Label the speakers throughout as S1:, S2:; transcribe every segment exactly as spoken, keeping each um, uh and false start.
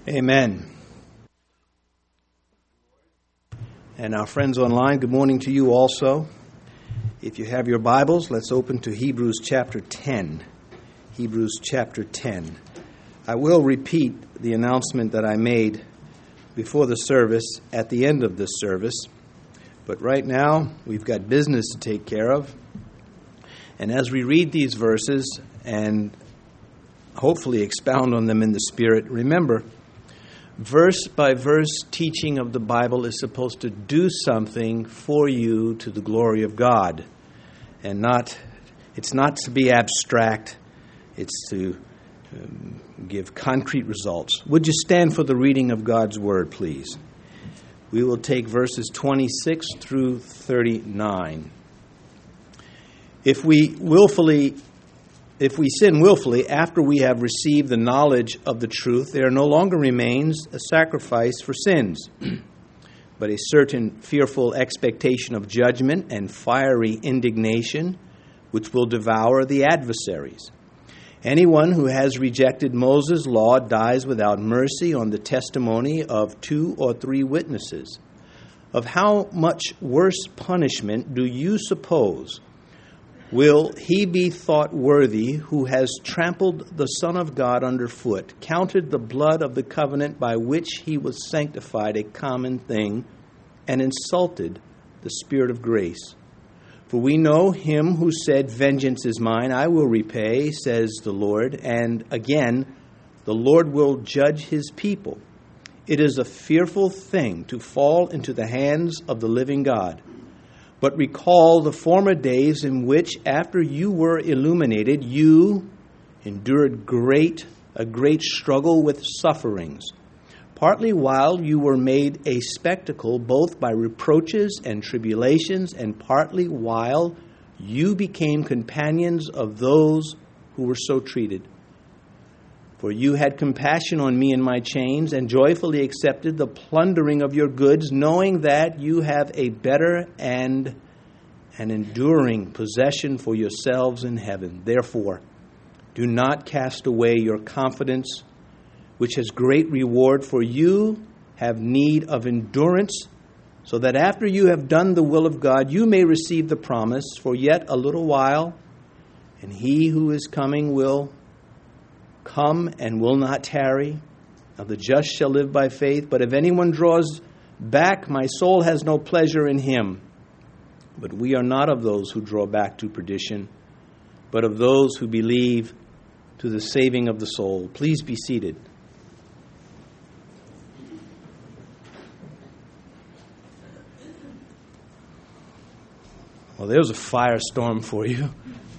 S1: Amen. And our friends online, good morning to you also. If you have your Bibles, let's open to Hebrews chapter ten. Hebrews chapter ten. I will repeat the announcement that I made before the service at the end of this service. But right now, we've got business to take care of. And as we read these verses and hopefully expound on them in the Spirit, remember, verse by verse teaching of the Bible is supposed to do something for you to the glory of God. And not, it's not to be abstract, it's to um, give concrete results. Would you stand for the reading of God's Word, please? We will take verses twenty-six through thirty-nine. If we willfully If we sin willfully after we have received the knowledge of the truth, there no longer remains a sacrifice for sins, but a certain fearful expectation of judgment and fiery indignation, which will devour the adversaries. Anyone who has rejected Moses' law dies without mercy on the testimony of two or three witnesses. Of how much worse punishment do you suppose will he be thought worthy who has trampled the Son of God underfoot, counted the blood of the covenant by which he was sanctified a common thing, and insulted the Spirit of grace? For we know him who said, "Vengeance is mine, I will repay," says the Lord. And again, the Lord will judge his people. It is a fearful thing to fall into the hands of the living God. But recall the former days in which, after you were illuminated, you endured great a great struggle with sufferings, partly while you were made a spectacle both by reproaches and tribulations, and partly while you became companions of those who were so treated. For you had compassion on me in my chains, and joyfully accepted the plundering of your goods, knowing that you have a better and an enduring possession for yourselves in heaven. Therefore, do not cast away your confidence, which has great reward, for you have need of endurance, so that after you have done the will of God, you may receive the promise. For yet a little while, and he who is coming will come and will not tarry. Now the just shall live by faith. But if anyone draws back, my soul has no pleasure in him. But we are not of those who draw back to perdition, but of those who believe to the saving of the soul. Please be seated. Well, there's a firestorm for you.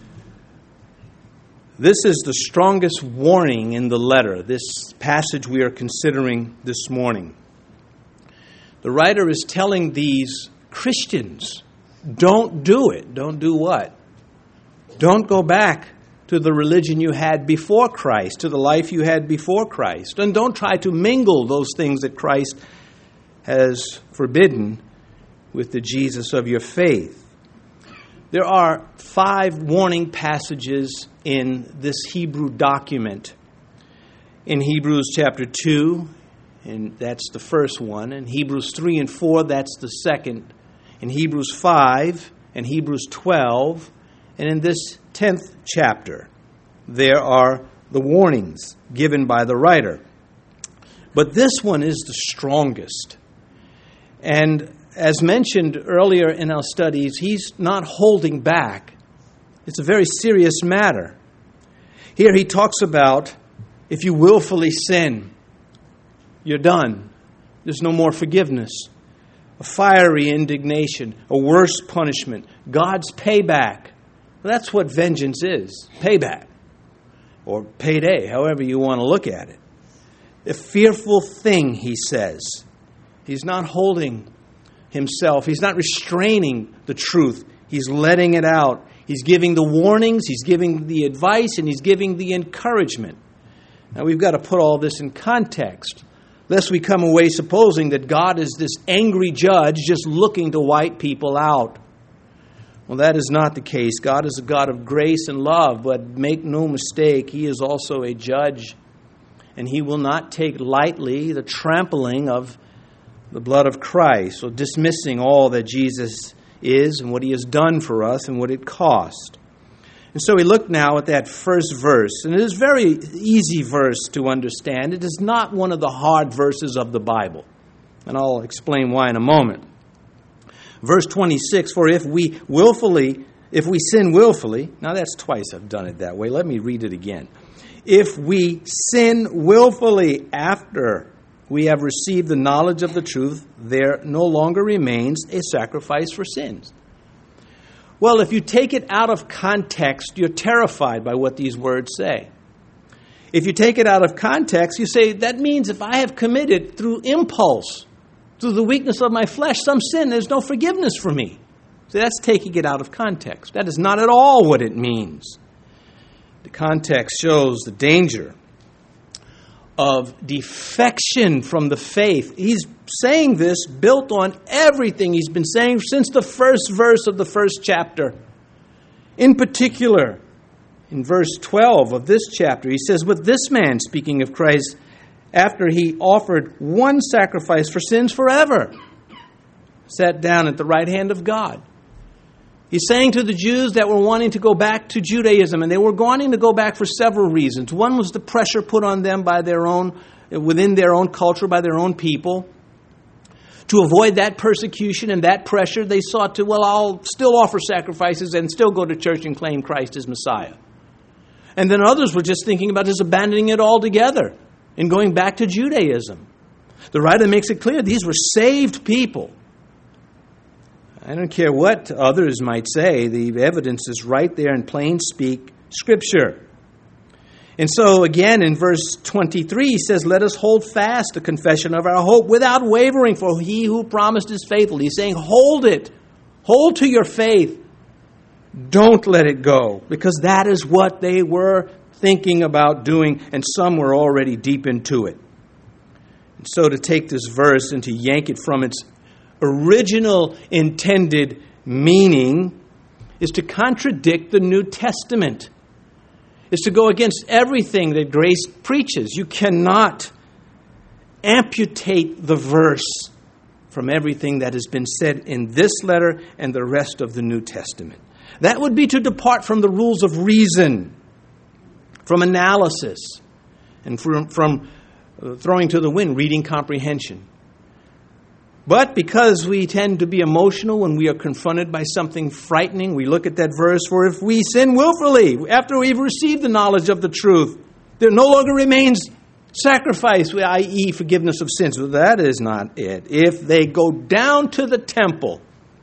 S1: This is the strongest warning in the letter, this passage we are considering this morning. The writer is telling these Christians, don't do it. Don't do what? Don't go back to the religion you had before Christ, to the life you had before Christ. And don't try to mingle those things that Christ has forbidden with the Jesus of your faith. There are five warning passages in this Hebrew document. In Hebrews chapter two, and that's the first one. In Hebrews three and four, that's the second. In Hebrews five and Hebrews twelve, and in this tenth chapter, there are the warnings given by the writer. But this one is the strongest. And as mentioned earlier in our studies, he's not holding back. It's a very serious matter. Here he talks about if you willfully sin, you're done. There's no more forgiveness. A fiery indignation, a worse punishment, God's payback. Well, that's what vengeance is, payback. Or payday, however you want to look at it. A fearful thing, he says. He's not holding himself. He's not restraining the truth. He's letting it out. He's giving the warnings, he's giving the advice, and he's giving the encouragement. Now we've got to put all this in context, lest we come away supposing that God is this angry judge just looking to wipe people out. Well, that is not the case. God is a God of grace and love, but make no mistake, he is also a judge. And he will not take lightly the trampling of the blood of Christ, or dismissing all that Jesus is and what he has done for us and what it cost. And so we look now at that first verse, and it is a very easy verse to understand. It is not one of the hard verses of the Bible, and I'll explain why in a moment. Verse twenty-six, for if we willfully, if we sin willfully, now that's twice I've done it that way. Let me read it again. If we sin willfully after we have received the knowledge of the truth, there no longer remains a sacrifice for sins. Well, if you take it out of context, you're terrified by what these words say. If you take it out of context, you say, that means if I have committed through impulse, through the weakness of my flesh, some sin, there's no forgiveness for me. So that's taking it out of context. That is not at all what it means. The context shows the danger of defection from the faith. He's saying this built on everything he's been saying since the first verse of the first chapter. In particular, in verse twelve of this chapter, he says, but this man, speaking of Christ, after he offered one sacrifice for sins forever, sat down at the right hand of God. He's saying to the Jews that were wanting to go back to Judaism, and they were wanting to go back for several reasons. One was the pressure put on them by their own, within their own culture, by their own people. To avoid that persecution and that pressure, they sought to, well, I'll still offer sacrifices and still go to church and claim Christ as Messiah. And then others were just thinking about just abandoning it altogether and going back to Judaism. The writer makes it clear these were saved people. I don't care what others might say. The evidence is right there in plain speak Scripture. And so again in verse twenty-three, he says, let us hold fast the confession of our hope without wavering, for he who promised is faithful. He's saying, hold it. Hold to your faith. Don't let it go, because that is what they were thinking about doing, and some were already deep into it. And so to take this verse and to yank it from its original intended meaning is to contradict the New Testament. Is to go against everything that grace preaches. You cannot amputate the verse from everything that has been said in this letter and the rest of the New Testament. That would be to depart from the rules of reason, from analysis, and from, from throwing to the wind reading comprehension. But because we tend to be emotional when we are confronted by something frightening, we look at that verse, for if we sin willfully, after we've received the knowledge of the truth, there no longer remains sacrifice, that is forgiveness of sins. Well, that is not it. If they go down to the temple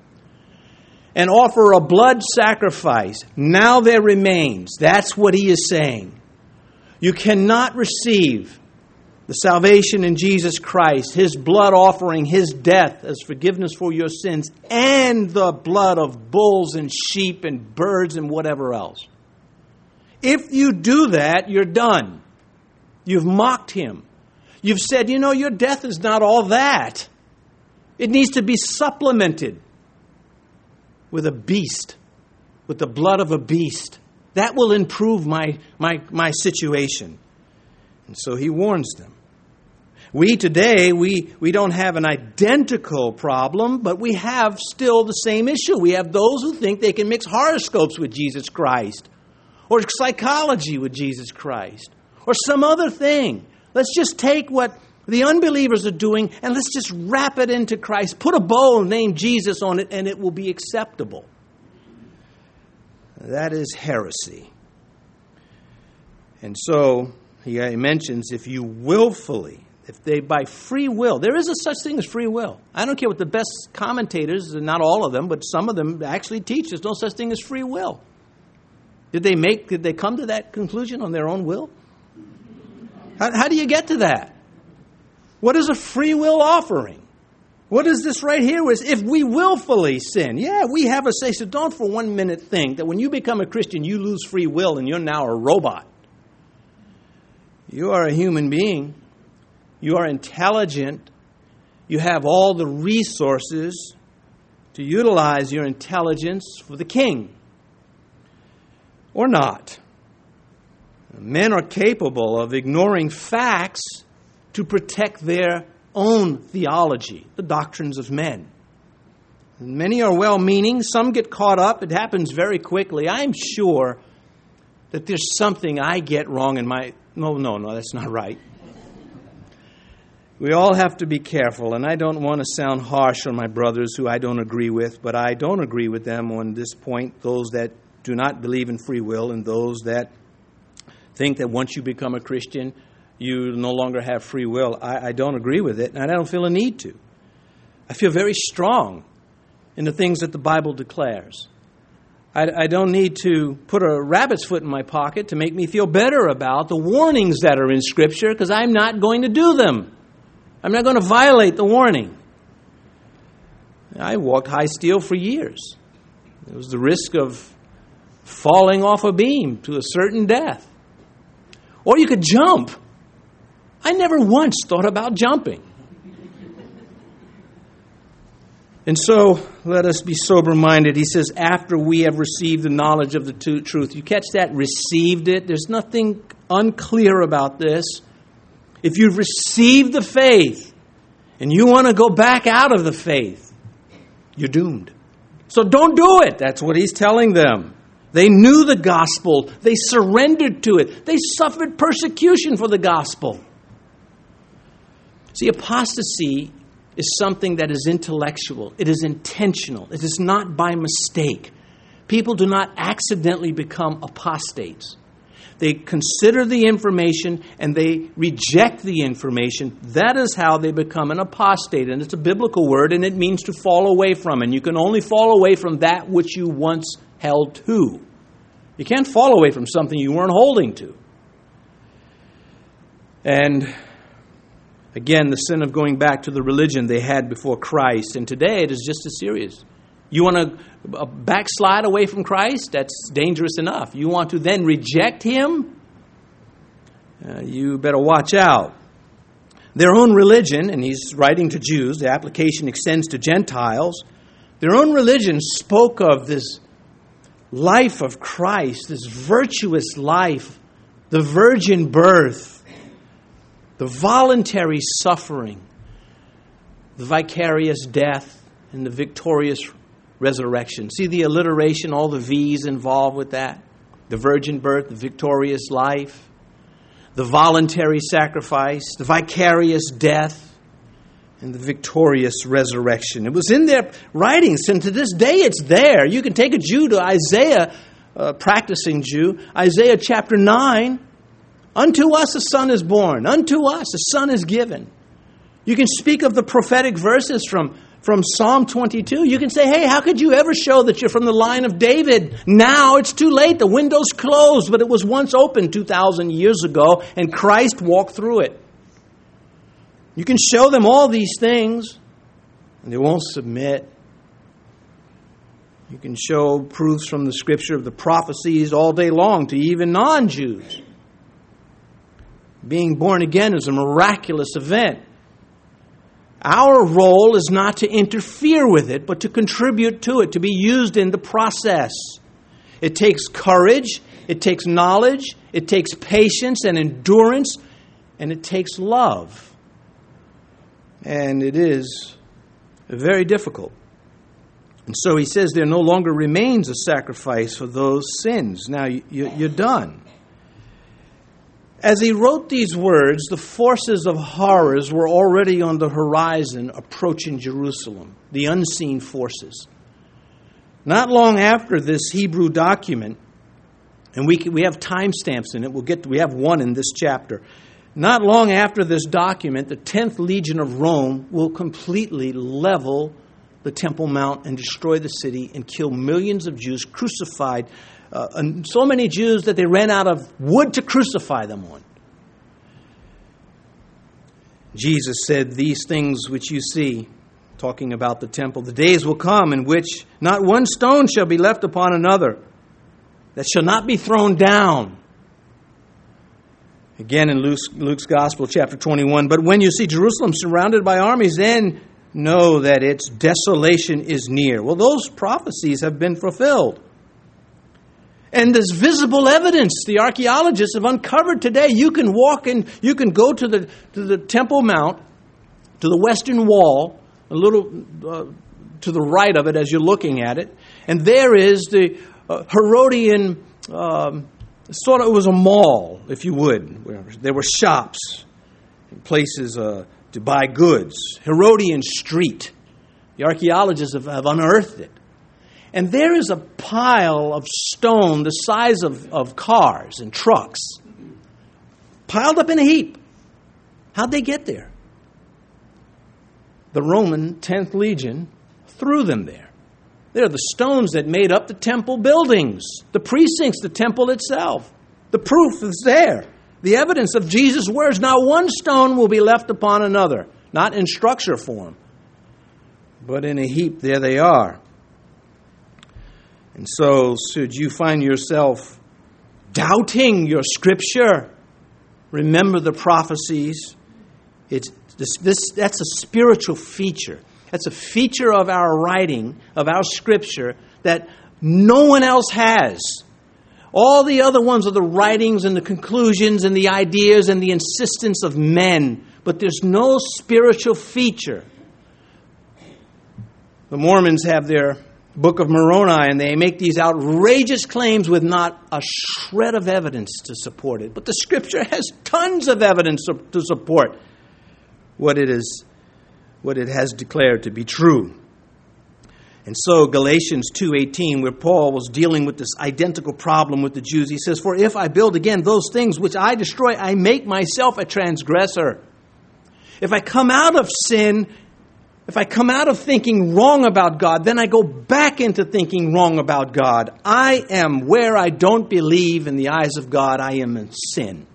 S1: and offer a blood sacrifice, now there remains. That's what he is saying. You cannot receive the salvation in Jesus Christ, his blood offering, his death as forgiveness for your sins, and the blood of bulls and sheep and birds and whatever else. If you do that, you're done. You've mocked him. You've said, you know, your death is not all that. It needs to be supplemented with a beast, with the blood of a beast. That will improve my, my, my situation. And so he warns them. We today, we, we don't have an identical problem, but we have still the same issue. We have those who think they can mix horoscopes with Jesus Christ, or psychology with Jesus Christ, or some other thing. Let's just take what the unbelievers are doing and let's just wrap it into Christ. Put a bow named Jesus on it and it will be acceptable. That is heresy. And so he mentions if you willfully, if they by free will, there is a such thing as free will. I don't care what the best commentators, and not all of them, but some of them actually teach there's no such thing as free will. Did they make, did they come to that conclusion on their own will? How, how do you get to that? What is a free will offering? What is this right here? Is if we willfully sin, yeah, we have a say. So don't for one minute think that when you become a Christian, you lose free will and you're now a robot. You are a human being. You are intelligent. You have all the resources to utilize your intelligence for the king. Or not. Men are capable of ignoring facts to protect their own theology, the doctrines of men. Many are well-meaning. Some get caught up. It happens very quickly. I'm sure that there's something I get wrong in my... No, no, no, that's not right. We all have to be careful, and I don't want to sound harsh on my brothers who I don't agree with, but I don't agree with them on this point, those that do not believe in free will and those that think that once you become a Christian, you no longer have free will. I, I don't agree with it, and I don't feel a need to. I feel very strong in the things that the Bible declares. I, I don't need to put a rabbit's foot in my pocket to make me feel better about the warnings that are in Scripture, because I'm not going to do them. I'm not going to violate the warning. I walked high steel for years. There was the risk of falling off a beam to a certain death. Or you could jump. I never once thought about jumping. And so, let us be sober-minded. He says, after we have received the knowledge of the truth. You catch that? Received it. There's nothing unclear about this. If you've received the faith and you want to go back out of the faith, you're doomed. So don't do it. That's what he's telling them. They knew the gospel. They surrendered to it. They suffered persecution for the gospel. See, apostasy is something that is intellectual. It is intentional. It is not by mistake. People do not accidentally become apostates. They consider the information and they reject the information. That is how they become an apostate. And it's a biblical word, and it means to fall away from. And you can only fall away from that which you once held to. You can't fall away from something you weren't holding to. And again, the sin of going back to the religion they had before Christ. And today it is just as serious. You want to backslide away from Christ? That's dangerous enough. You want to then reject Him? Uh, you better watch out. Their own religion, and he's writing to Jews, the application extends to Gentiles. Their own religion spoke of this life of Christ, this virtuous life, the virgin birth, the voluntary suffering, the vicarious death, and the victorious resurrection. See the alliteration, all the V's involved with that? The virgin birth, the victorious life, the voluntary sacrifice, the vicarious death, and the victorious resurrection. It was in their writings, and to this day it's there. You can take a Jew to Isaiah, a practicing Jew, Isaiah chapter nine. Unto us a son is born. Unto us a son is given. You can speak of the prophetic verses from From Psalm twenty-two, you can say, hey, how could you ever show that you're from the line of David? Now it's too late. The window's closed, but it was once open two thousand years ago, and Christ walked through it. You can show them all these things, and they won't submit. You can show proofs from the Scripture of the prophecies all day long to even non-Jews. Being born again is a miraculous event. Our role is not to interfere with it, but to contribute to it, to be used in the process. It takes courage, it takes knowledge, it takes patience and endurance, and it takes love. And it is very difficult. And so he says there no longer remains a sacrifice for those sins. Now you're done. As he wrote these words, the forces of horrors were already on the horizon approaching Jerusalem, the unseen forces. Not long after this Hebrew document, and we we have timestamps in it, we'll get to, we have one in this chapter. Not long after this document, the tenth Legion of Rome will completely level the Temple Mount and destroy the city and kill millions of Jews crucified. Uh, and so many Jews that they ran out of wood to crucify them on. Jesus said, these things which you see, talking about the temple, the days will come in which not one stone shall be left upon another, that shall not be thrown down. Again in Luke's, Luke's Gospel, chapter twenty-one, but when you see Jerusalem surrounded by armies, then know that its desolation is near. Well, those prophecies have been fulfilled. And there's visible evidence the archaeologists have uncovered today. You can walk in, you can go to the to the Temple Mount, to the western wall, a little uh, to the right of it as you're looking at it, and there is the uh, Herodian, um, sort of, it was a mall, if you would, where there were shops and places uh, to buy goods. Herodian Street. The archaeologists have, have unearthed it. And there is a pile of stone the size of, of cars and trucks, piled up in a heap. How'd they get there? The Roman tenth Legion threw them there. They're the stones that made up the temple buildings, the precincts, the temple itself. The proof is there. The evidence of Jesus' words. Not one stone will be left upon another, not in structure form, but in a heap. There they are. And so, should you find yourself doubting your Scripture, remember the prophecies. It's this, this. That's a spiritual feature. That's a feature of our writing, of our Scripture, that no one else has. All the other ones are the writings and the conclusions and the ideas and the insistence of men. But there's no spiritual feature. The Mormons have their Book of Moroni, and they make these outrageous claims with not a shred of evidence to support it. But the Scripture has tons of evidence to support what it is, what it has declared to be true. And so Galatians two eighteen, where Paul was dealing with this identical problem with the Jews, he says, "For if I build again those things which I destroy, I make myself a transgressor." If I come out of sin, if I come out of thinking wrong about God, then I go back into thinking wrong about God. I am where I don't believe in the eyes of God. I am in sin.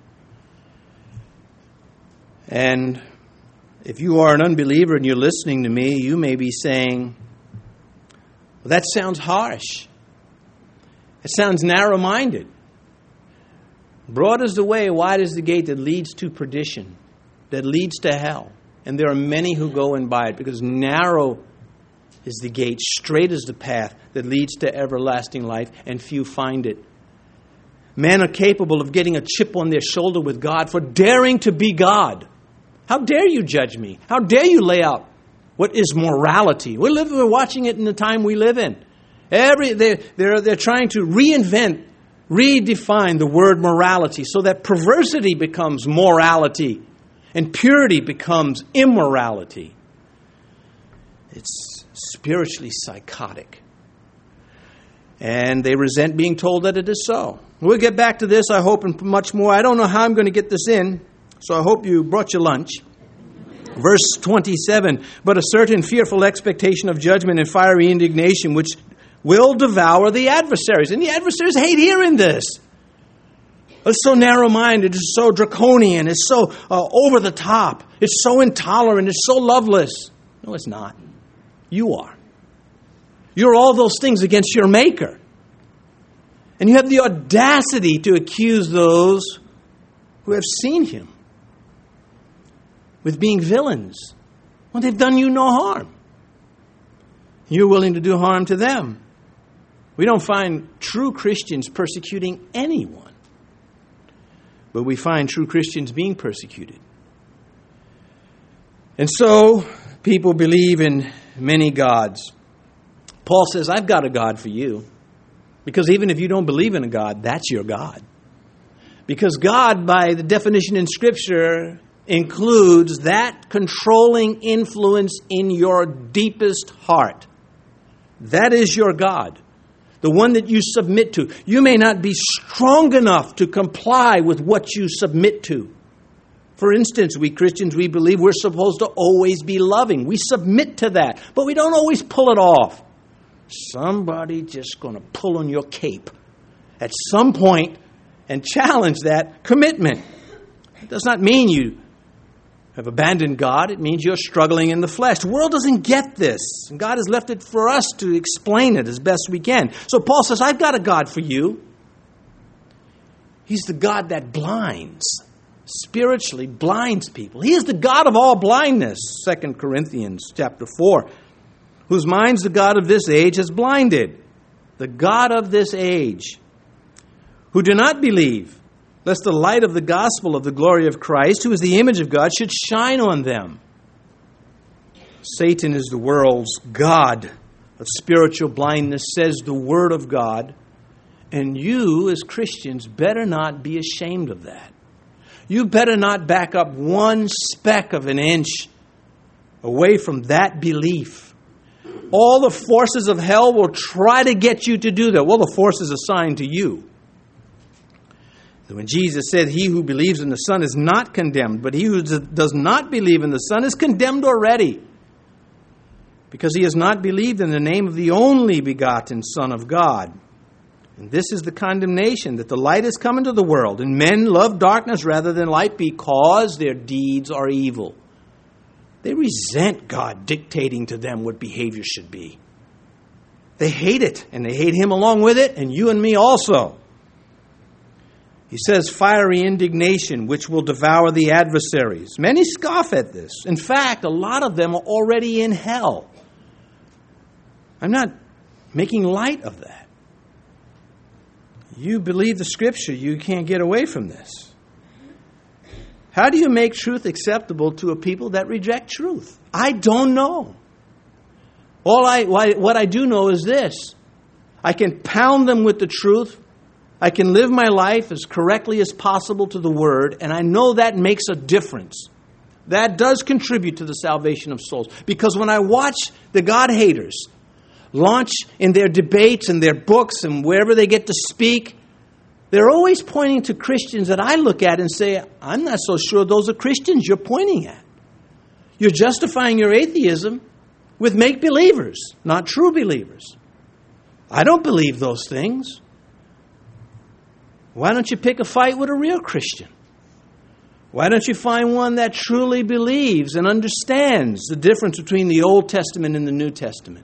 S1: And if you are an unbeliever and you're listening to me, you may be saying, well, that sounds harsh. It sounds narrow-minded. Broad is the way, wide is the gate that leads to perdition, that leads to hell. And there are many who go in by it, because narrow is the gate, straight is the path that leads to everlasting life, and few find it. Men are capable of getting a chip on their shoulder with God for daring to be God. How dare you judge me? How dare you lay out what is morality? We're, living, we're watching it in the time we live in. Every they're, they're, they're trying to reinvent, redefine the word morality so that perversity becomes morality. And purity becomes immorality. It's spiritually psychotic. And they resent being told that it is so. We'll get back to this, I hope, and much more. I don't know how I'm going to get this in, so I hope you brought your lunch. Verse twenty-seven, "But a certain fearful expectation of judgment and fiery indignation which will devour the adversaries." And the adversaries hate hearing this. It's so narrow-minded, it's so draconian, it's so uh, over the top, it's so intolerant, it's so loveless. No, it's not. You are. You're all those things against your Maker. And you have the audacity to accuse those who have seen Him with being villains when they've done you no harm. You're willing to do harm to them. We don't find true Christians persecuting anyone. But we find true Christians being persecuted. And so, people believe in many gods. Paul says, I've got a God for you. Because even if you don't believe in a God, that's your God. Because God, by the definition in Scripture, includes that controlling influence in your deepest heart. That is your God. The one that you submit to. You may not be strong enough to comply with what you submit to. For instance, we Christians, we believe we're supposed to always be loving. We submit to that, but we don't always pull it off. Somebody just going to pull on your cape at some point and challenge that commitment. It does not mean you have abandoned God. It means you're struggling in the flesh. The world doesn't get this. And God has left it for us to explain it as best we can. So Paul says, I've got a God for you. He's the God that blinds, spiritually blinds people. He is the God of all blindness, Second Corinthians chapter four, whose minds the God of this age has blinded. The God of this age. who do not believe, lest the light of the gospel of the glory of Christ, who is the image of God, should shine on them. Satan is the world's god of spiritual blindness, says the Word of God. And you, as Christians, better not be ashamed of that. You better not back up one speck of an inch away from that belief. All the forces of hell will try to get you to do that. Well, the force is assigned to you. When Jesus said, "He who believes in the Son is not condemned, but he who does not believe in the Son is condemned already, because he has not believed in the name of the only begotten Son of God. And this is the condemnation, that the light has come into the world, and men love darkness rather than light because their deeds are evil." They resent God dictating to them what behavior should be. They hate it, and they hate Him along with it, and you and me also. He says, fiery indignation, which will devour the adversaries. Many scoff at this. In fact, a lot of them are already in hell. I'm not making light of that. You believe the Scripture, you can't get away from this. How do you make truth acceptable to a people that reject truth? I don't know. All I, what I do know is this. I can pound them with the truth. I can live my life as correctly as possible to the Word, and I know that makes a difference. That does contribute to the salvation of souls. Because when I watch the God-haters launch in their debates and their books and wherever they get to speak, they're always pointing to Christians that I look at and say, I'm not so sure those are Christians you're pointing at. You're justifying your atheism with make-believers, not true believers. I don't believe those things. Why don't you pick a fight with a real Christian? Why don't you find one that truly believes and understands the difference between the Old Testament and the New Testament?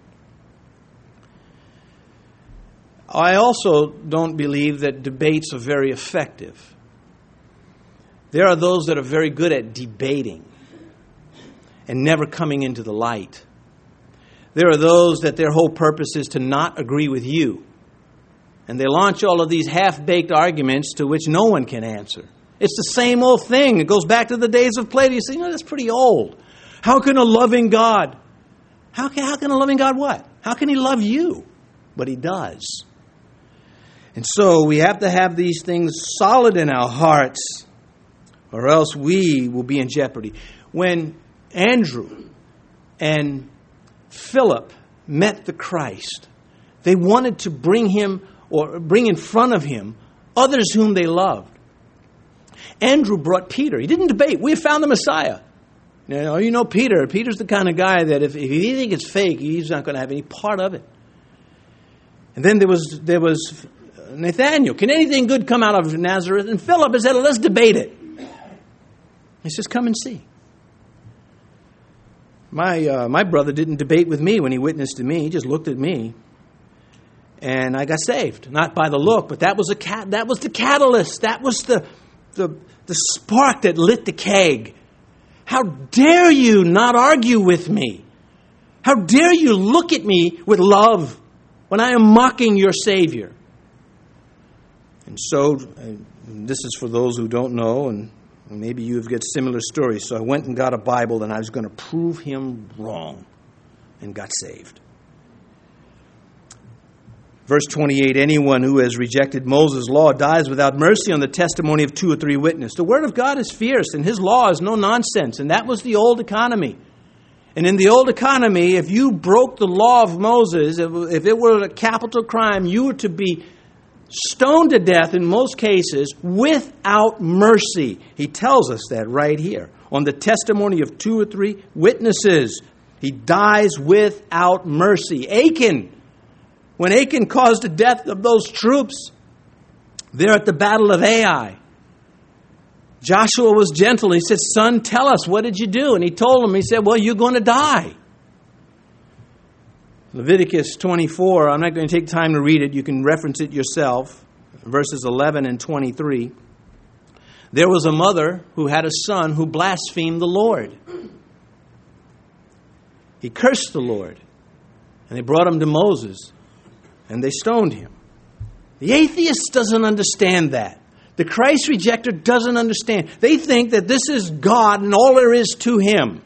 S1: I also don't believe that debates are very effective. There are those that are very good at debating and never coming into the light. There are those that their whole purpose is to not agree with you. And they launch all of these half-baked arguments to which no one can answer. It's the same old thing. It goes back to the days of Plato. You say, you know, that's pretty old. How can a loving God, how can, how can a loving God what? How can He love you? But He does. And so we have to have these things solid in our hearts, or else we will be in jeopardy. When Andrew and Philip met the Christ, they wanted to bring him or bring in front of him others whom they loved. Andrew brought Peter. He didn't debate. We have found the Messiah. You know, you know Peter. Peter's the kind of guy that if, if you think it's fake, he's not going to have any part of it. And then there was there was Nathanael. Can anything good come out of Nazareth? And Philip said, let's debate it. He says, come and see. My uh, my brother didn't debate with me when he witnessed to me. He just looked at me. And I got saved. Not by the look, but that was a cat. That was the catalyst. That was the, the the spark that lit the keg. How dare you not argue with me? How dare you look at me with love when I am mocking your Savior? And so, uh, this is for those who don't know, and maybe you've got similar stories. So I went and got a Bible, and I was going to prove him wrong, and got saved. Verse twenty-eight, anyone who has rejected Moses' law dies without mercy on the testimony of two or three witnesses. The Word of God is fierce, and His law is no nonsense. And that was the old economy. And in the old economy, if you broke the law of Moses, if it were a capital crime, you were to be stoned to death in most cases without mercy. He tells us that right here. On the testimony of two or three witnesses, he dies without mercy. Achan. When Achan caused the death of those troops there at the Battle of Ai, Joshua was gentle. He said, son, tell us, what did you do? And he told him, he said, well, you're going to die. Leviticus twenty-four, I'm not going to take time to read it. You can reference it yourself. Verses eleven and twenty-three. There was a mother who had a son who blasphemed the Lord. He cursed the Lord. And they brought him to Moses. And they stoned him. The atheist doesn't understand that. The Christ rejecter doesn't understand. They think that this is God and all there is to Him.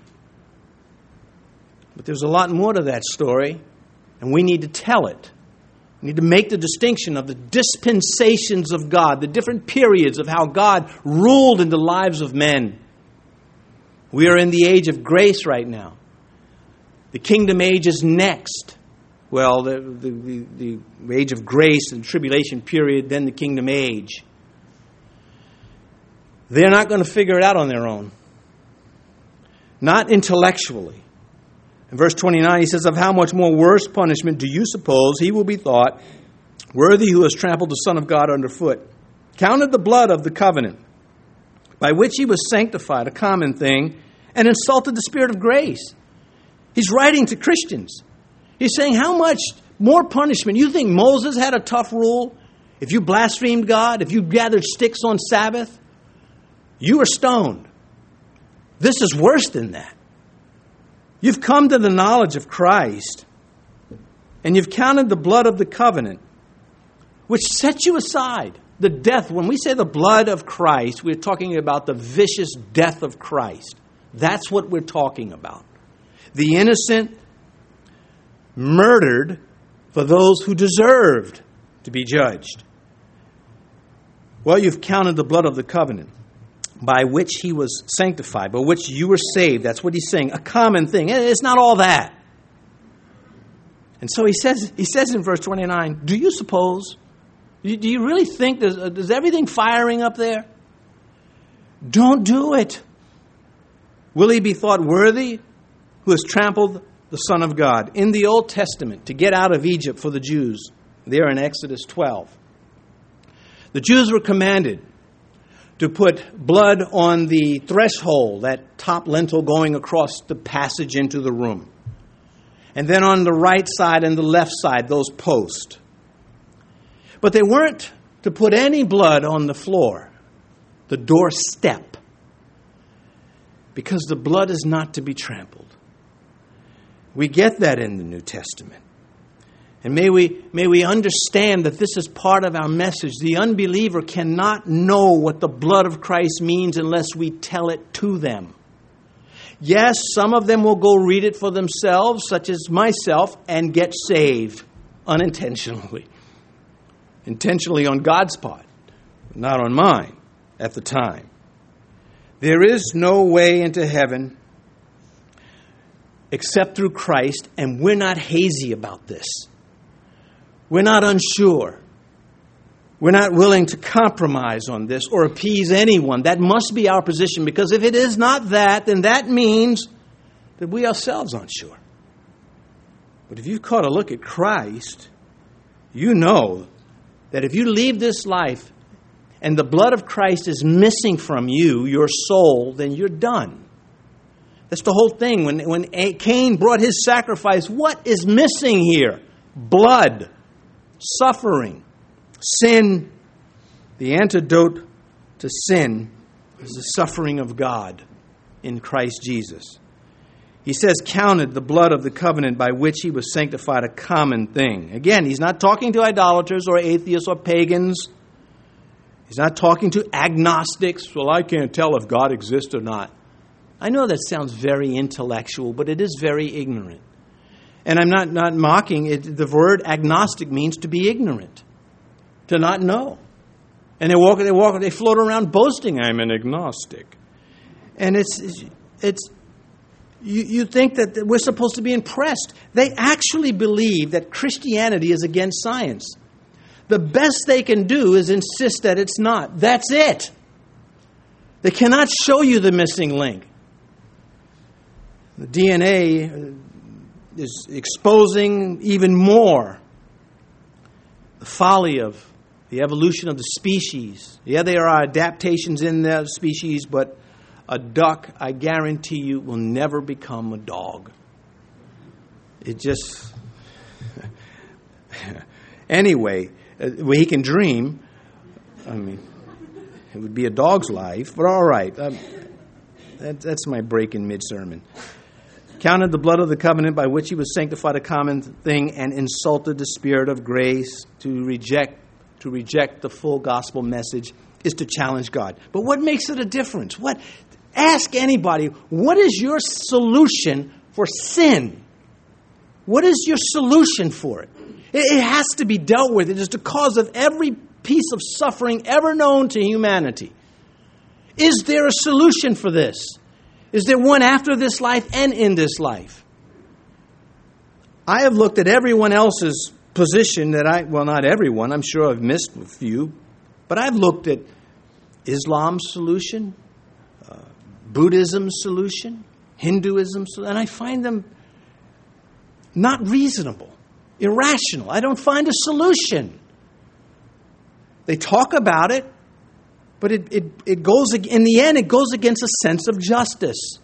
S1: But there's a lot more to that story, and we need to tell it. We need to make the distinction of the dispensations of God, the different periods of how God ruled in the lives of men. We are in the age of grace right now. The kingdom age is next. Well, the, the, the, the age of grace and tribulation period, then the kingdom age. They're not going to figure it out on their own. Not intellectually. In verse twenty-nine, he says, of how much more worse punishment do you suppose he will be thought worthy who has trampled the Son of God underfoot, counted the blood of the covenant, by which he was sanctified, a common thing, and insulted the Spirit of grace. He's writing to Christians. He's saying, how much more punishment? You think Moses had a tough rule? If you blasphemed God, if you gathered sticks on Sabbath, you were stoned. This is worse than that. You've come to the knowledge of Christ, and you've counted the blood of the covenant, which sets you aside. The death, when we say the blood of Christ, we're talking about the vicious death of Christ. That's what we're talking about. The innocent murdered for those who deserved to be judged. Well, you've counted the blood of the covenant, by which he was sanctified, by which you were saved. That's what he's saying. A common thing. It's not all that. And so he says, he says in verse twenty-nine, do you suppose, do you really think there's, there's everything firing up there? Don't do it. Will he be thought worthy who has trampled the Son of God? In the Old Testament, to get out of Egypt for the Jews, there in Exodus twelve, the Jews were commanded to put blood on the threshold, that top lintel going across the passage into the room. And then on the right side and the left side, those posts. But they weren't to put any blood on the floor, the doorstep, because the blood is not to be trampled. We get that in the New Testament. And may we, may we understand that this is part of our message. The unbeliever cannot know what the blood of Christ means unless we tell it to them. Yes, some of them will go read it for themselves, such as myself, and get saved unintentionally. Intentionally on God's part, not on mine at the time. There is no way into heaven except through Christ, and we're not hazy about this. We're not unsure. We're not willing to compromise on this or appease anyone. That must be our position, because if it is not that, then that means that we ourselves aren't sure. But if you've caught a look at Christ, you know that if you leave this life and the blood of Christ is missing from you, your soul, then you're done. That's the whole thing. When, when Cain brought his sacrifice, what is missing here? Blood. Suffering, sin. The antidote to sin is the suffering of God in Christ Jesus. He says, counted the blood of the covenant by which he was sanctified, a common thing. Again, he's not talking to idolaters or atheists or pagans. He's not talking to agnostics. Well, I can't tell if God exists or not. I know that sounds very intellectual, but it is very ignorant. And I'm not, not mocking it. The word agnostic means to be ignorant, to not know. And they walk, they walk, they float around boasting, I'm an agnostic. And it's, it's, you, you think that we're supposed to be impressed. They actually believe that Christianity is against science. The best they can do is insist that it's not. That's it. They cannot show you the missing link. The D N A is exposing even more the folly of the evolution of the species. Yeah, there are adaptations in the species, but a duck, I guarantee you, will never become a dog. It just... Anyway, well, he can dream. I mean, it would be a dog's life, but all right. Um, that, that's my break in mid-sermon. Counted the blood of the covenant by which he was sanctified, a common thing, and insulted the Spirit of grace. To reject to reject the full gospel message is to challenge God. But what makes it a difference? What? Ask anybody, what is your solution for sin? What is your solution for it? It has to be dealt with. It is the cause of every piece of suffering ever known to humanity. Is there a solution for this? Is there one after this life and in this life? I have looked at everyone else's position that I, well, not everyone, I'm sure I've missed a few, but I've looked at Islam's solution, uh, Buddhism's solution, Hinduism's solution, and I find them not reasonable, irrational. I don't find a solution. They talk about it, but it, it, it goes, in the end, it goes against a sense of justice.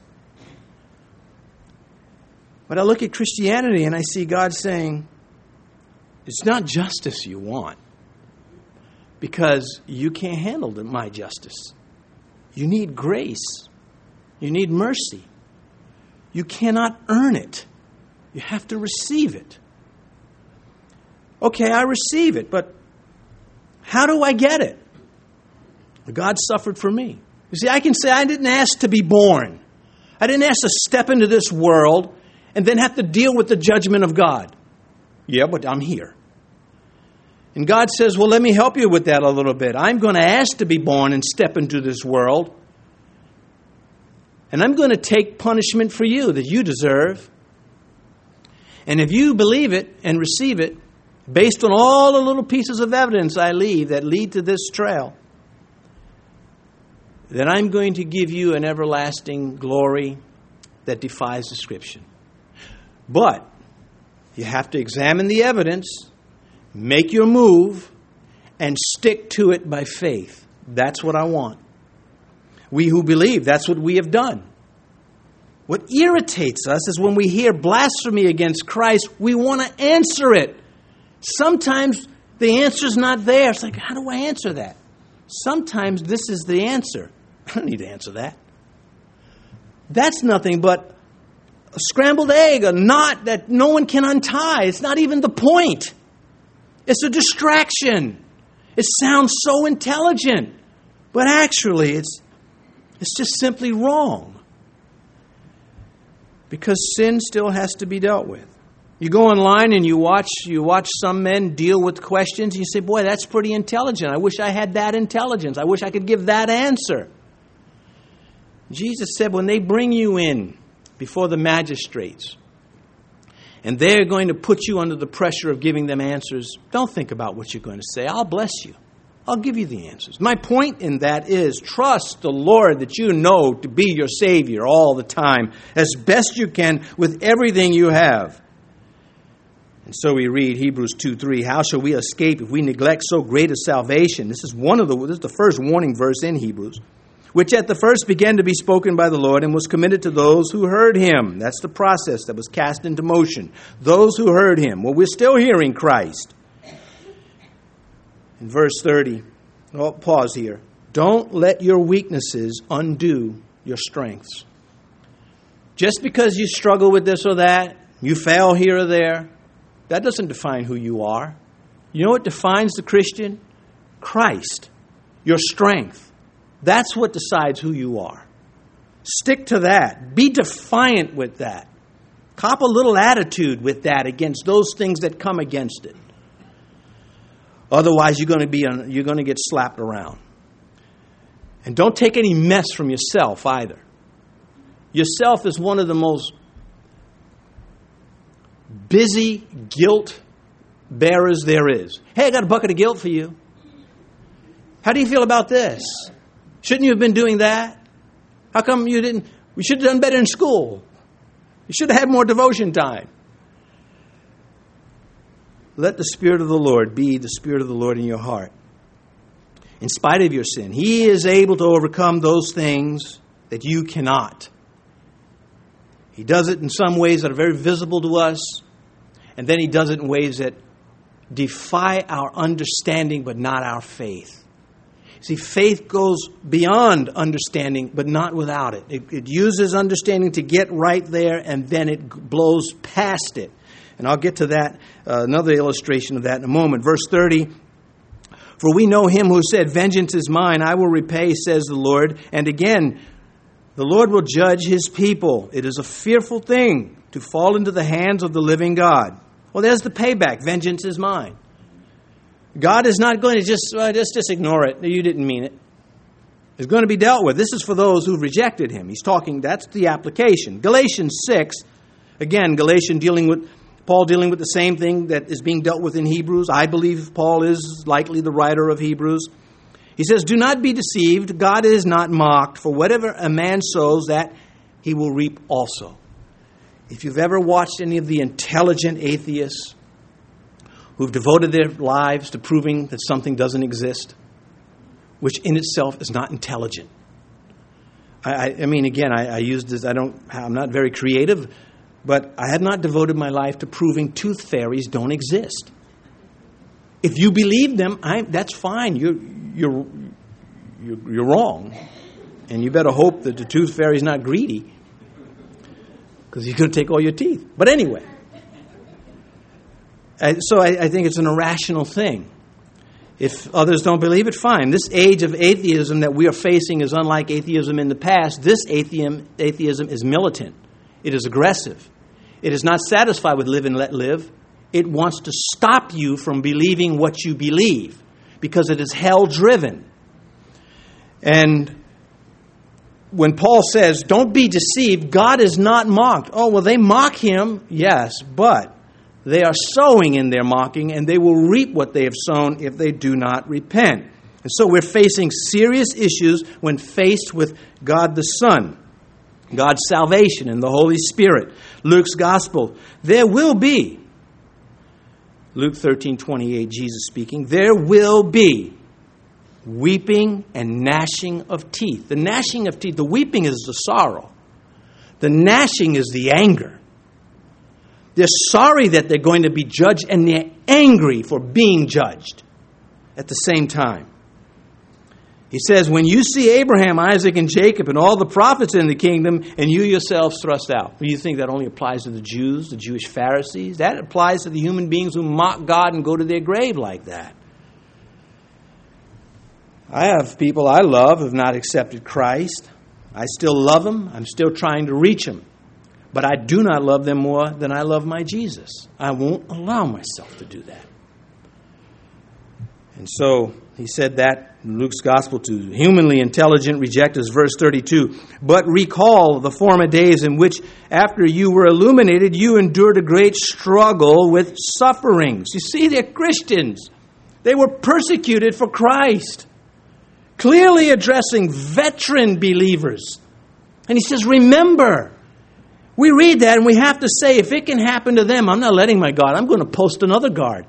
S1: But I look at Christianity and I see God saying, it's not justice you want, because you can't handle my justice. You need grace. You need mercy. You cannot earn it. You have to receive it. Okay, I receive it, but how do I get it? God suffered for me. You see, I can say I didn't ask to be born. I didn't ask to step into this world and then have to deal with the judgment of God. Yeah, but I'm here. And God says, well, let me help you with that a little bit. I'm going to ask to be born and step into this world. And I'm going to take punishment for you that you deserve. And if you believe it and receive it, based on all the little pieces of evidence I leave that lead to this trail, then I'm going to give you an everlasting glory that defies description. But you have to examine the evidence, make your move, and stick to it by faith. That's what I want. We who believe, that's what we have done. What irritates us is when we hear blasphemy against Christ, we want to answer it. Sometimes the answer's not there. It's like, how do I answer that? Sometimes this is the answer. I don't need to answer that. That's nothing but a scrambled egg, a knot that no one can untie. It's not even the point. It's a distraction. It sounds so intelligent, but actually it's it's just simply wrong. Because sin still has to be dealt with. You go online and you watch you watch some men deal with questions and you say, boy, that's pretty intelligent. I wish I had that intelligence. I wish I could give that answer. Jesus said, when they bring you in before the magistrates and they're going to put you under the pressure of giving them answers, don't think about what you're going to say. I'll bless you. I'll give you the answers. My point in that is trust the Lord that you know to be your Savior all the time, as best you can with everything you have. And so we read Hebrews two three, how shall we escape if we neglect so great a salvation? This is one of the this is the first warning verse in Hebrews, which at the first began to be spoken by the Lord and was committed to those who heard him. That's the process that was cast into motion. Those who heard him. Well, we're still hearing Christ. In verse thirty, I'll pause here. Don't let your weaknesses undo your strengths. Just because you struggle with this or that, you fail here or there, that doesn't define who you are. You know what defines the Christian? Christ, your strength. That's what decides who you are. Stick to that. Be defiant with that. Cop a little attitude with that against those things that come against it. Otherwise, you're going to be you're going to get slapped around. And don't take any mess from yourself either. Yourself is one of the most busy guilt bearers there is. Hey, I got a bucket of guilt for you. How do you feel about this? Shouldn't you have been doing that? How come you didn't? We should have done better in school. You should have had more devotion time. Let the Spirit of the Lord be the Spirit of the Lord in your heart. In spite of your sin, He is able to overcome those things that you cannot. He does it in some ways that are very visible to us, and then He does it in ways that defy our understanding but not our faith. See, faith goes beyond understanding, but not without it. It, it uses understanding to get right there, and then it blows past it. And I'll get to that, uh, another illustration of that in a moment. Verse thirty, For we know him who said, vengeance is mine, I will repay, says the Lord. And again, the Lord will judge his people. It is a fearful thing to fall into the hands of the living God. Well, there's the payback. Vengeance is mine. God is not going to just, well, just, just ignore it. You didn't mean it. It's going to be dealt with. This is for those who've rejected him. He's talking, that's the application. Galatians six, again, Galatians dealing with, Paul dealing with the same thing that is being dealt with in Hebrews. I believe Paul is likely the writer of Hebrews. He says, do not be deceived. God is not mocked. For whatever a man sows, that he will reap also. If you've ever watched any of the intelligent atheists who've devoted their lives to proving that something doesn't exist, which in itself is not intelligent. I, I, I mean, again, I, I use this, I don't, I'm not very creative, but I had not devoted my life to proving tooth fairies don't exist. If you believe them, I, that's fine. You're, you're, you're, you're wrong. And you better hope that the tooth fairy's not greedy, because he's going to take all your teeth. But anyway, I, so I, I think it's an irrational thing. If others don't believe it, fine. This age of atheism that we are facing is unlike atheism in the past. This atheism, atheism is militant. It is aggressive. It is not satisfied with live and let live. It wants to stop you from believing what you believe because it is hell-driven. And when Paul says, don't be deceived, God is not mocked. Oh, well, they mock him, yes, but they are sowing in their mocking, and they will reap what they have sown if they do not repent. And so we're facing serious issues when faced with God the Son, God's salvation and the Holy Spirit. Luke's Gospel, there will be, Luke thirteen twenty-eight, Jesus speaking, there will be weeping and gnashing of teeth. The gnashing of teeth, the weeping is the sorrow. The gnashing is the anger. They're sorry that they're going to be judged, and they're angry for being judged at the same time. He says, when you see Abraham, Isaac, and Jacob, and all the prophets in the kingdom, and you yourselves thrust out. Do you think that only applies to the Jews, the Jewish Pharisees? That applies to the human beings who mock God and go to their grave like that. I have people I love who have not accepted Christ. I still love them. I'm still trying to reach them. But I do not love them more than I love my Jesus. I won't allow myself to do that. And so he said that in Luke's Gospel to humanly intelligent rejectors, verse thirty-two. But recall the former days in which, after you were illuminated, you endured a great struggle with sufferings. You see, they're Christians. They were persecuted for Christ. Clearly addressing veteran believers. And he says, remember. We read that and we have to say, if it can happen to them, I'm not letting my guard. I'm going to post another guard.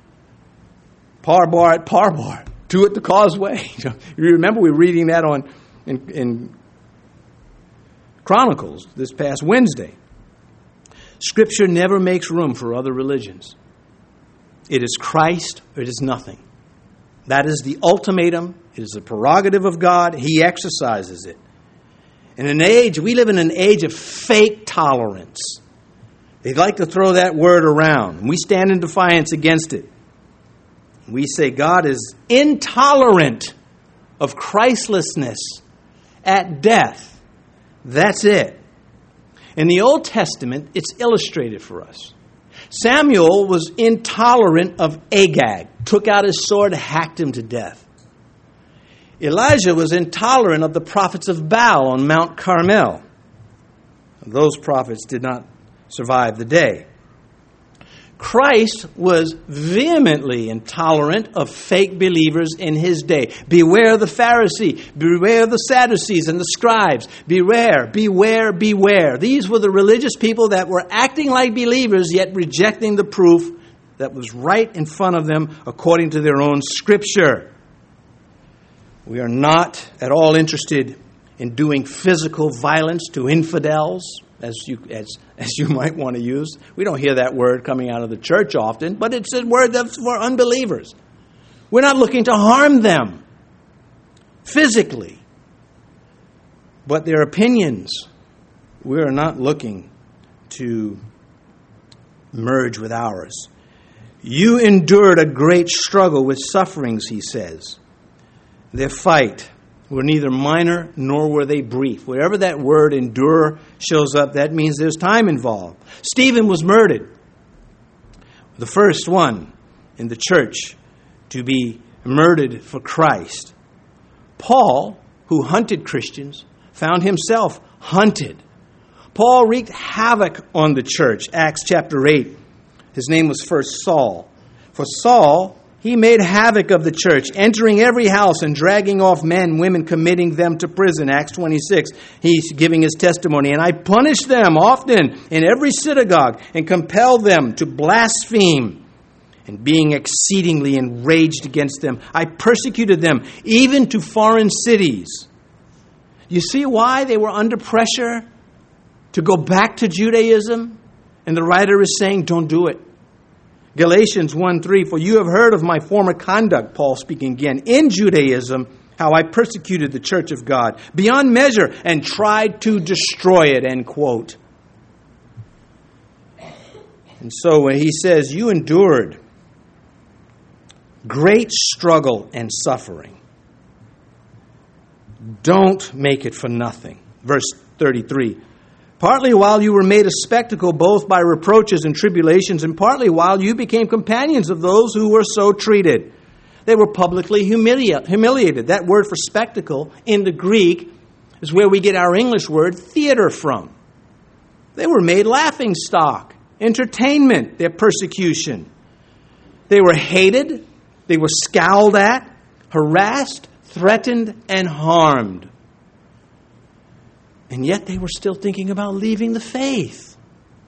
S1: Parbar at Parbar. Two at the causeway. You remember we were reading that on in, in Chronicles this past Wednesday. Scripture never makes room for other religions. It is Christ or it is nothing. That is the ultimatum. It is the prerogative of God. He exercises it. In an age, we live in an age of fake tolerance. They like to throw that word around. We stand in defiance against it. We say God is intolerant of Christlessness at death. That's it. In the Old Testament, it's illustrated for us. Samuel was intolerant of Agag, took out his sword, hacked him to death. Elijah was intolerant of the prophets of Baal on Mount Carmel. Those prophets did not survive the day. Christ was vehemently intolerant of fake believers in his day. Beware the Pharisee, beware the Sadducees and the scribes. Beware, beware, beware. These were the religious people that were acting like believers, yet rejecting the proof that was right in front of them according to their own scripture. We are not at all interested in doing physical violence to infidels, as you as as you might want to use. We don't hear that word coming out of the church often, but it's a word that's for unbelievers. We're not looking to harm them physically, but their opinions, we are not looking to merge with ours. You endured a great struggle with sufferings, he says. Their fight were neither minor nor were they brief. Wherever that word endure shows up, that means there's time involved. Stephen was murdered. The first one in the church to be murdered for Christ. Paul, who hunted Christians, found himself hunted. Paul wreaked havoc on the church. Acts chapter eight. His name was first Saul. For Saul, he made havoc of the church, entering every house and dragging off men, women, committing them to prison. Acts twenty-six, he's giving his testimony. And I punished them often in every synagogue and compelled them to blaspheme. And being exceedingly enraged against them, I persecuted them even to foreign cities. You see why they were under pressure to go back to Judaism? And the writer is saying, don't do it. Galatians one three, for you have heard of my former conduct, Paul speaking again, in Judaism, how I persecuted the church of God beyond measure and tried to destroy it, end quote. And so when he says, you endured great struggle and suffering, don't make it for nothing. Verse thirty-three, partly while you were made a spectacle both by reproaches and tribulations, and partly while you became companions of those who were so treated. They were publicly humilia- humiliated. That word for spectacle in the Greek is where we get our English word theater from. They were made laughing stock, entertainment, their persecution. They were hated, they were scowled at, harassed, threatened, and harmed. And yet they were still thinking about leaving the faith.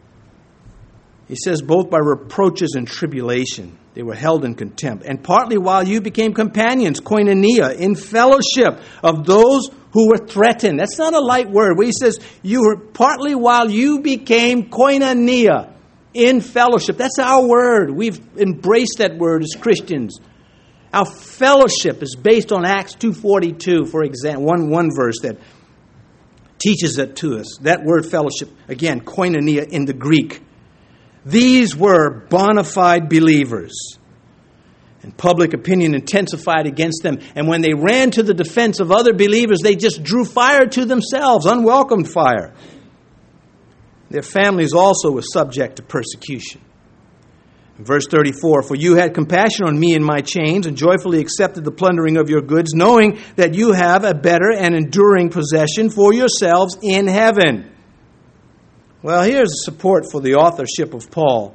S1: He says, both by reproaches and tribulation, they were held in contempt. And partly while you became companions, koinonia, in fellowship of those who were threatened. That's not a light word. Where he says, you were partly while you became koinonia, in fellowship. That's our word. We've embraced that word as Christians. Our fellowship is based on Acts two forty-two, for example, one, one verse that teaches that to us. That word fellowship, again, koinonia in the Greek. These were bona fide believers. And public opinion intensified against them. And when they ran to the defense of other believers, they just drew fire to themselves, unwelcomed fire. Their families also were subject to persecution. Verse thirty-four, for you had compassion on me in my chains and joyfully accepted the plundering of your goods, knowing that you have a better and enduring possession for yourselves in heaven. Well, here's support for the authorship of Paul.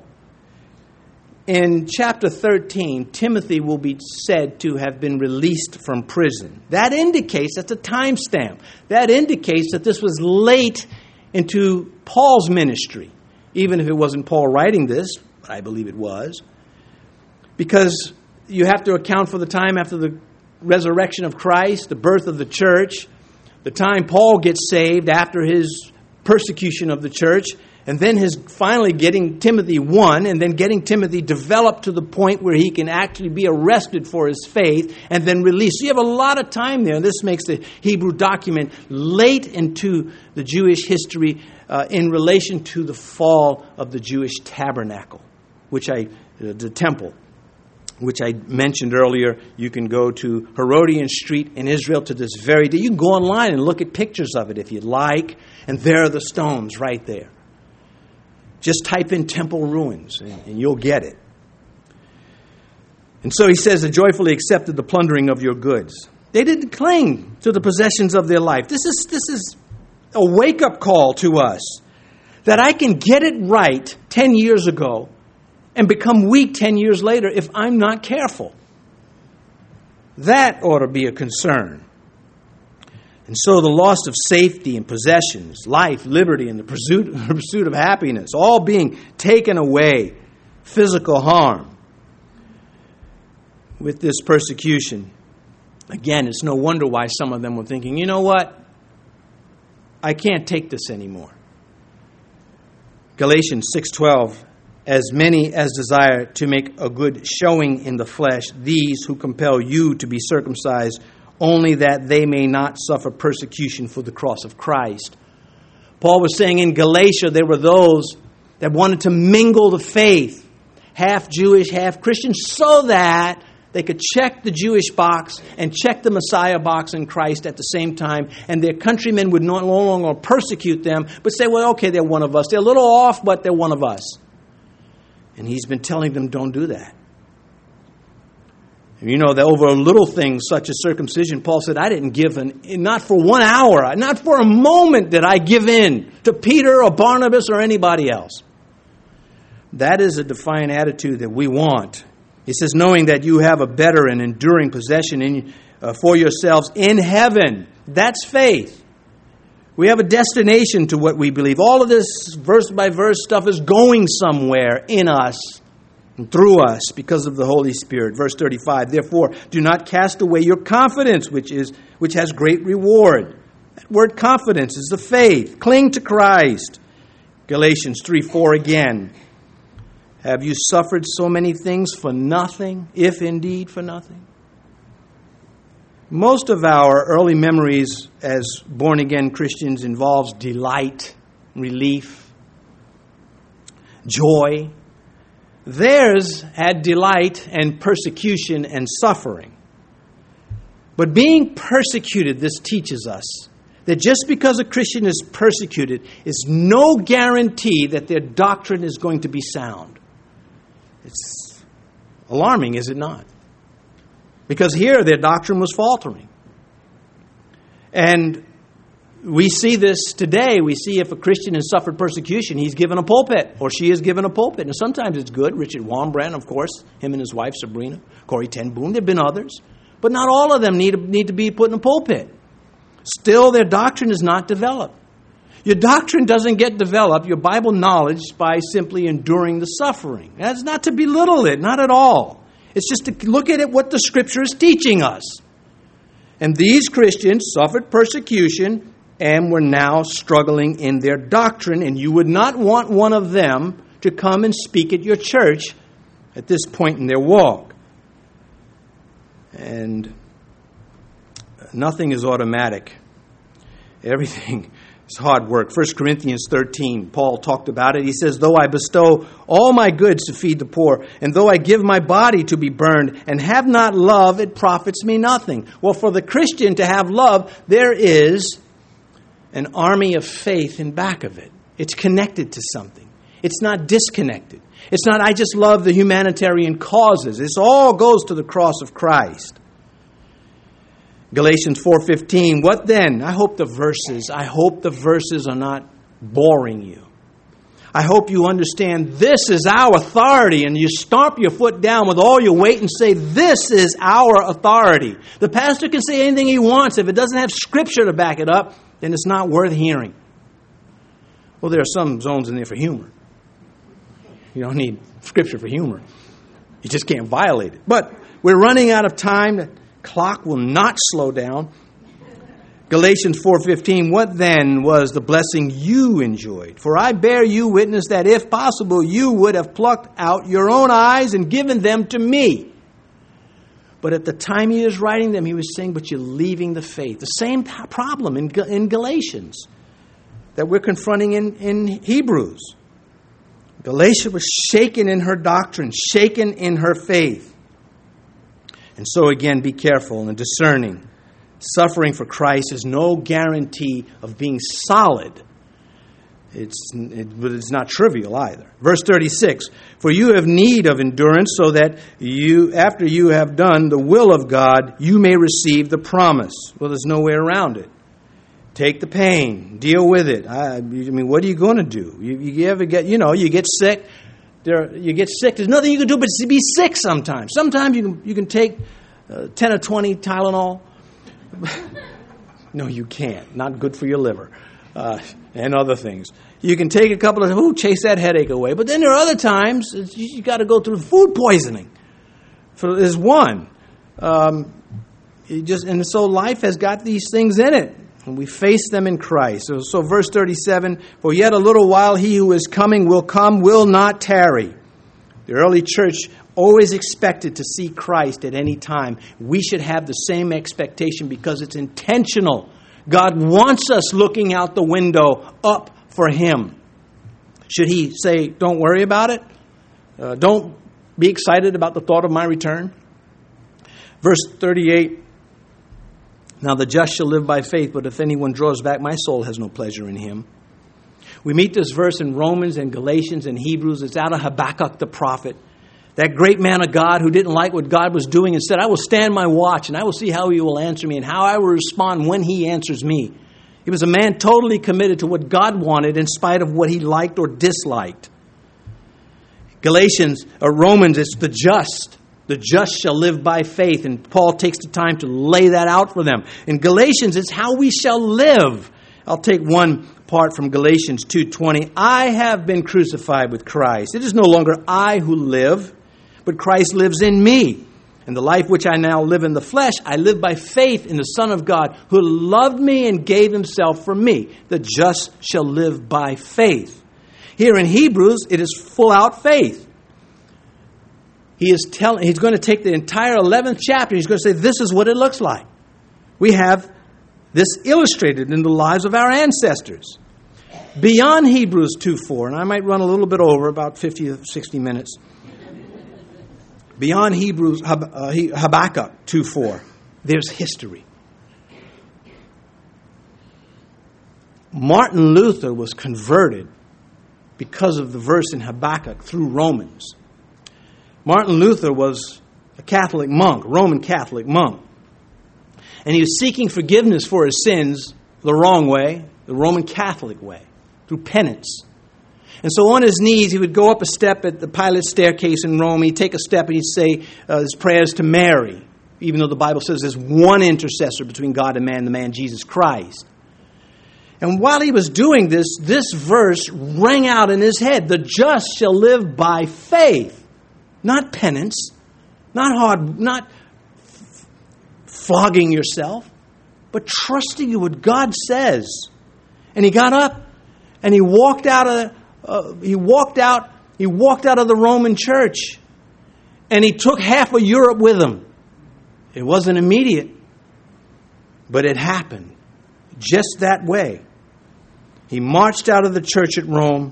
S1: In chapter thirteen, Timothy will be said to have been released from prison. That indicates, that's a timestamp. That indicates that this was late into Paul's ministry, even if it wasn't Paul writing this. I believe it was. Because you have to account for the time after the resurrection of Christ, the birth of the church, the time Paul gets saved after his persecution of the church, and then his finally getting Timothy one, and then getting Timothy developed to the point where he can actually be arrested for his faith and then released. So you have a lot of time there. And this makes the Hebrew document late into the Jewish history uh, in relation to the fall of the Jewish tabernacle, which I, uh, the temple, which I mentioned earlier. You can go to Herodian Street in Israel to this very day. You can go online and look at pictures of it if you'd like. And there are the stones right there. Just type in temple ruins and, and you'll get it. And so he says, I joyfully accepted the plundering of your goods. They didn't cling to the possessions of their life. This is, this is a wake-up call to us. That I can get it right ten years ago and become weak ten years later if I'm not careful. That ought to be a concern. And so the loss of safety and possessions, life, liberty, and the pursuit, the pursuit of happiness, all being taken away, physical harm with this persecution. Again, it's no wonder why some of them were thinking, you know what? I can't take this anymore. Galatians six twelve, as many as desire to make a good showing in the flesh, these who compel you to be circumcised, only that they may not suffer persecution for the cross of Christ. Paul was saying in Galatia there were those that wanted to mingle the faith, half Jewish, half Christian, so that they could check the Jewish box and check the Messiah box in Christ at the same time, and their countrymen would no longer persecute them, but say, well, okay, they're one of us. They're a little off, but they're one of us. And he's been telling them, don't do that. And you know that over little things such as circumcision, Paul said, I didn't give an, not for one hour, not for a moment did I give in to Peter or Barnabas or anybody else. That is a defiant attitude that we want. He says, knowing that you have a better and enduring possession in, uh, for yourselves in heaven. That's faith. We have a destination to what we believe. All of this verse by verse stuff is going somewhere in us and through us because of the Holy Spirit. Verse thirty-five, therefore, do not cast away your confidence, which is which has great reward. That word confidence is the faith. Cling to Christ. Galatians three four again. Have you suffered so many things for nothing, if indeed for nothing? Most of our early memories as born-again Christians involves delight, relief, joy. Theirs had delight and persecution and suffering. But being persecuted, this teaches us that just because a Christian is persecuted is no guarantee that their doctrine is going to be sound. It's alarming, is it not? Because here their doctrine was faltering. And we see this today. We see if a Christian has suffered persecution, he's given a pulpit, or she is given a pulpit. And sometimes it's good. Richard Wurmbrand, of course, him and his wife Sabrina, Corrie ten Boom, there have been others. But not all of them need, need to be put in a pulpit. Still, their doctrine is not developed. Your doctrine doesn't get developed, your Bible knowledge, by simply enduring the suffering. That's not to belittle it, not at all. It's just to look at it what the Scripture is teaching us. And these Christians suffered persecution and were now struggling in their doctrine, and you would not want one of them to come and speak at your church at this point in their walk. And nothing is automatic. Everything is hard work. First Corinthians thirteen, Paul talked about it. He says, though I bestow all my goods to feed the poor, and though I give my body to be burned, and have not love, it profits me nothing. Well, for the Christian to have love, there is an army of faith in back of it. It's connected to something. It's not disconnected. It's not, I just love the humanitarian causes. This all goes to the cross of Christ. Galatians four fifteen, what then? I hope the verses, I hope the verses are not boring you. I hope you understand this is our authority, and you stomp your foot down with all your weight and say, this is our authority. The pastor can say anything he wants. If it doesn't have Scripture to back it up, then it's not worth hearing. Well, there are some zones in there for humor. You don't need Scripture for humor. You just can't violate it. But we're running out of time. The clock will not slow down. Galatians four fifteen, what then was the blessing you enjoyed? For I bear you witness that if possible you would have plucked out your own eyes and given them to me. But at the time he was writing them, he was saying, but you're leaving the faith. The same problem in, in Galatians that we're confronting in, in Hebrews. Galatia was shaken in her doctrine, shaken in her faith. And so again, be careful and discerning. Suffering for Christ is no guarantee of being solid. It's, it, but it's not trivial either. Verse thirty-six, for you have need of endurance so that you, after you have done the will of God, you may receive the promise. Well, there's no way around it. Take the pain. Deal with it. I, I mean, what are you going to do? You, you ever get, you know, you get sick. There, you get sick. There's nothing you can do but be sick sometimes. Sometimes you can, you can take uh, ten or twenty Tylenol. No, you can't. Not good for your liver uh, and other things. You can take a couple of, ooh, chase that headache away. But then there are other times you, you got to go through food poisoning. So there's one. Um, you just and so life has got these things in it. And we face them in Christ. So, so verse thirty-seven, for yet a little while he who is coming will come, will not tarry. The early church always expected to see Christ at any time. We should have the same expectation because it's intentional. God wants us looking out the window up for Him. Should He say, don't worry about it? Uh, don't be excited about the thought of my return? Verse thirty-eight, now the just shall live by faith, but if anyone draws back, my soul has no pleasure in him. We meet this verse in Romans and Galatians and Hebrews. It's out of Habakkuk the prophet, that great man of God who didn't like what God was doing and said, I will stand my watch and I will see how he will answer me and how I will respond when he answers me. He was a man totally committed to what God wanted in spite of what he liked or disliked. Galatians, or Romans, it's the just. The just shall live by faith. And Paul takes the time to lay that out for them. In Galatians, it's how we shall live. I'll take one part from Galatians two twenty. I have been crucified with Christ. It is no longer I who live, but Christ lives in me. And the life which I now live in the flesh, I live by faith in the Son of God, who loved me and gave himself for me. The just shall live by faith. Here in Hebrews, it is full out faith. He is telling, he's going to take the entire eleventh chapter. He's going to say, this is what it looks like. We have this illustrated in the lives of our ancestors. Beyond Hebrews two four, and I might run a little bit over, about fifty to sixty minutes. Beyond Hebrews, Habakkuk two four, there's history. Martin Luther was converted because of the verse in Habakkuk through Romans. Martin Luther was a Catholic monk, a Roman Catholic monk. And he was seeking forgiveness for his sins the wrong way, the Roman Catholic way, through penance. And so on his knees, he would go up a step at the Pilate staircase in Rome. He'd take a step and he'd say uh, his prayers to Mary, even though the Bible says there's one intercessor between God and man, the man Jesus Christ. And while he was doing this, this verse rang out in his head. The just shall live by faith. Not penance, not hard, not f- flogging yourself, but trusting in what God says. And he got up and he walked out of uh, he walked out he walked out of the Roman church, and he took half of Europe with him. It wasn't immediate, but it happened just that way. He marched out of the church at Rome.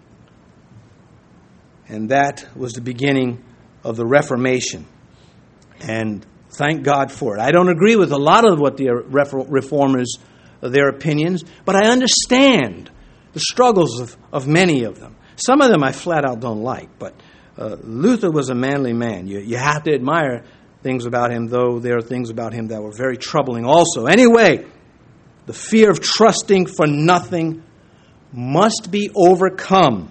S1: And that was the beginning of the Reformation. And thank God for it. I don't agree with a lot of what the reformers, their opinions, but I understand the struggles of, of many of them. Some of them I flat out don't like, but uh, Luther was a manly man. You, you have to admire things about him, though there are things about him that were very troubling also. Anyway, the fear of trusting for nothing must be overcome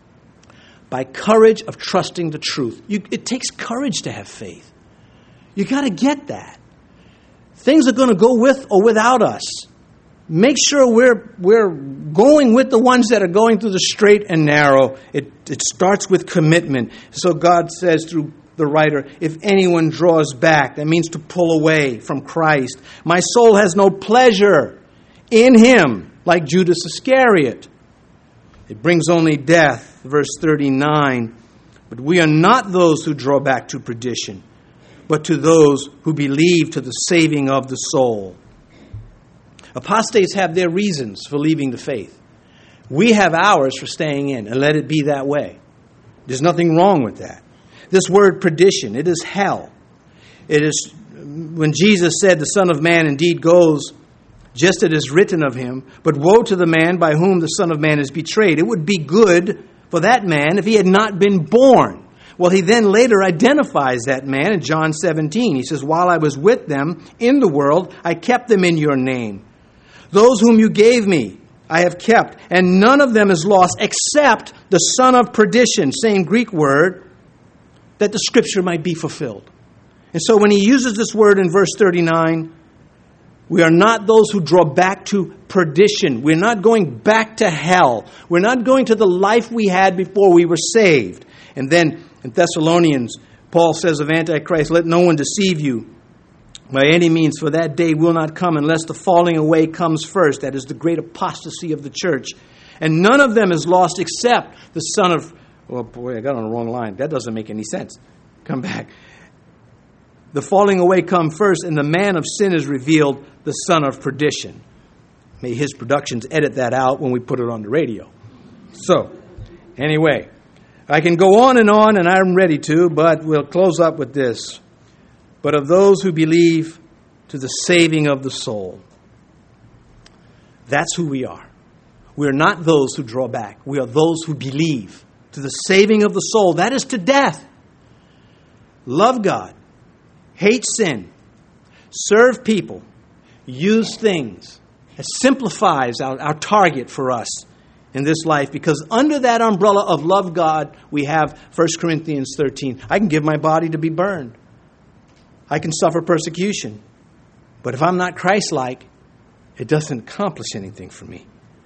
S1: by courage of trusting the truth. You, it takes courage to have faith. You got to get that. Things are going to go with or without us. Make sure we're we're going with the ones that are going through the straight and narrow. It, it starts with commitment. So God says through the writer, if anyone draws back, that means to pull away from Christ. My soul has no pleasure in him, like Judas Iscariot. It brings only death. Verse thirty-nine, but we are not those who draw back to perdition, but to those who believe to the saving of the soul. Apostates have their reasons for leaving the faith. We have ours for staying in, and let it be that way. There's nothing wrong with that. This word perdition, it is hell. It is when Jesus said the Son of Man indeed goes just as it is written of him, but woe to the man by whom the Son of Man is betrayed. It would be good for that man if he had not been born. Well, he then later identifies that man in John seventeen. He says, while I was with them in the world, I kept them in your name. Those whom you gave me, I have kept, and none of them is lost except the son of perdition, same Greek word, that the scripture might be fulfilled. And so when he uses this word in verse thirty-nine, we are not those who draw back to perdition. We're not going back to hell. We're not going to the life we had before we were saved. And then in Thessalonians, Paul says of Antichrist, let no one deceive you by any means, for that day will not come unless the falling away comes first. That is the great apostasy of the church. And none of them is lost except the son of... Oh boy, I got on the wrong line. That doesn't make any sense. Come back. The falling away come first, and the man of sin is revealed, the son of perdition. May his productions edit that out when we put it on the radio. So, anyway, I can go on and on, and I'm ready to, but we'll close up with this. But of those who believe to the saving of the soul. That's who we are. We are not those who draw back. We are those who believe to the saving of the soul. That is to death. Love God. Hate sin. Serve people. Use things. It simplifies our, our target for us in this life, because under that umbrella of love God, we have First Corinthians thirteen. I can give my body to be burned. I can suffer persecution. But if I'm not Christ-like, it doesn't accomplish anything for me.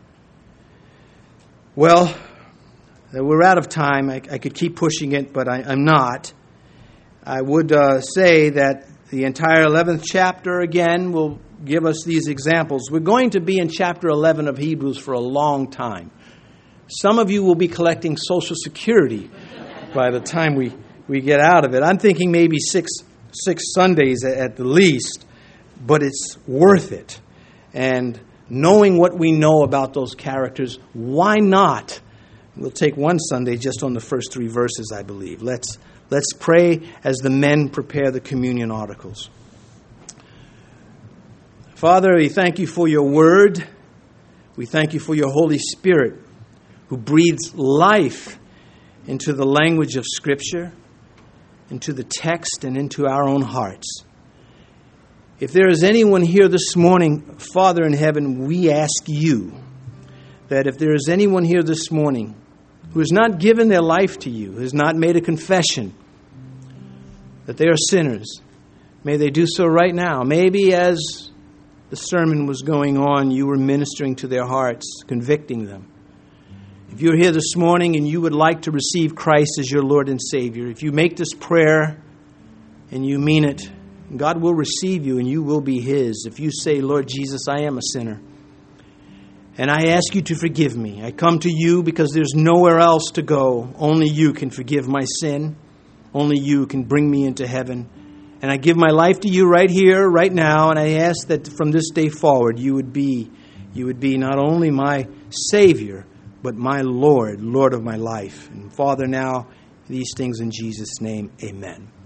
S1: Well, we're out of time. I, I could keep pushing it, but I, I'm not. I would uh, say that the entire eleventh chapter, again, will give us these examples. We're going to be in chapter eleven of Hebrews for a long time. Some of you will be collecting Social Security by the time we, we get out of it. I'm thinking maybe six six Sundays at the least, but it's worth it. And knowing what we know about those characters, why not? We'll take one Sunday just on the first three verses, I believe. Let's let's pray as the men prepare the communion articles. Father, we thank you for your word. We thank you for your Holy Spirit who breathes life into the language of Scripture, into the text, and into our own hearts. If there is anyone here this morning, Father in heaven, we ask you that if there is anyone here this morning who has not given their life to you, who has not made a confession that they are sinners, may they do so right now. Maybe as the sermon was going on, you were ministering to their hearts, convicting them. If you're here this morning and you would like to receive Christ as your Lord and Savior, if you make this prayer and you mean it, God will receive you and you will be His. If you say, Lord Jesus, I am a sinner, and I ask you to forgive me. I come to you because there's nowhere else to go. Only you can forgive my sin. Only you can bring me into heaven. And I give my life to you right here, right now, and I ask that from this day forward you would be, you would be not only my Savior, but my Lord, Lord of my life. And Father, now, these things in Jesus' name, amen.